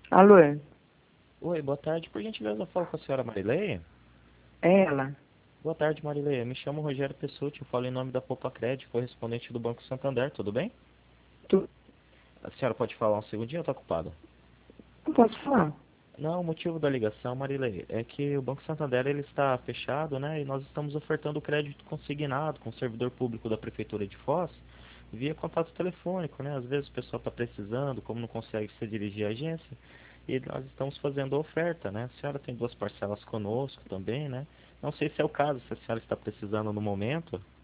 Alô, Oi, boa tarde. Por gentileza, eu falo com a senhora Marileia? é ela? Boa tarde, Marileia. Me chamo Rogério Pessutti, eu falo em nome da Popacred, correspondente do Banco Santander, tudo bem? Tu A senhora pode falar um segundinho ou está ocupada? não posso falar? Não, o motivo da ligação, Marileia, é que o Banco Santander ele está fechado, né? E nós estamos ofertando crédito consignado com o servidor público da Prefeitura de Foz, via contato telefônico, né? Às vezes o pessoal está precisando, como não consegue se dirigir à agência, e nós estamos fazendo a oferta, né? A senhora tem duas parcelas conosco também, né? Não sei se é o caso, se a senhora está precisando no momento.